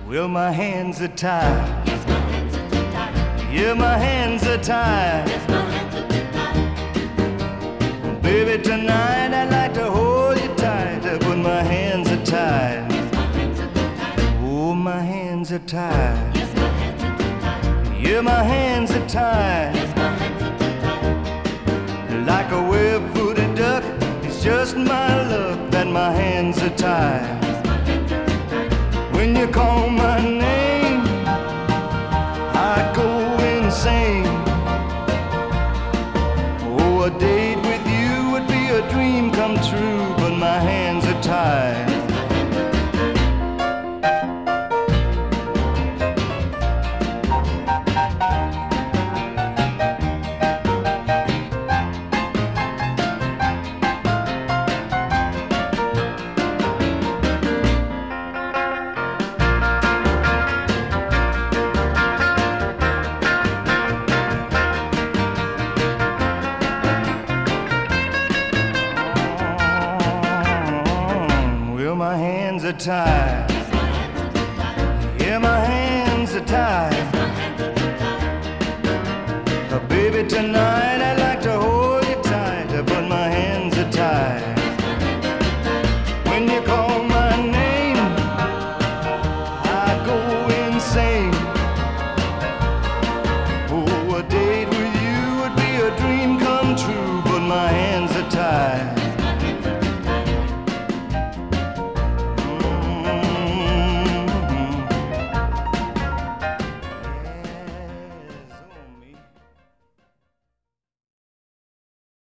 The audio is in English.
Well, my hands are tied. Yes, my hands are too tied. Yeah, my hands are tied. Yes, my hands are too tied. Baby, tonight I'd like to hold you tight, but my hands are tied. Yes, my hands are too tied. Oh, my hands are tied. Yes, my hands are too tied. Yeah, my hands are tied. Yes, my hands are too tied. Like a web-footed duck, it's just my luck that my hands are tied. Yes, my hands are too tied. When you call my name, I go insane. Oh, a date with you would be a dream come true, but my hands are tied. My hands are tied. Yes, my hands are too tied. Yeah, my hands are tied. Yes, my hands are too tied. Baby, tonight I'd like to hold you tight, but my hands are tied. Yes, my hands are too tied. When you call my name, I go insane. Oh, a date with you would be a dream come true, but my hands are tied.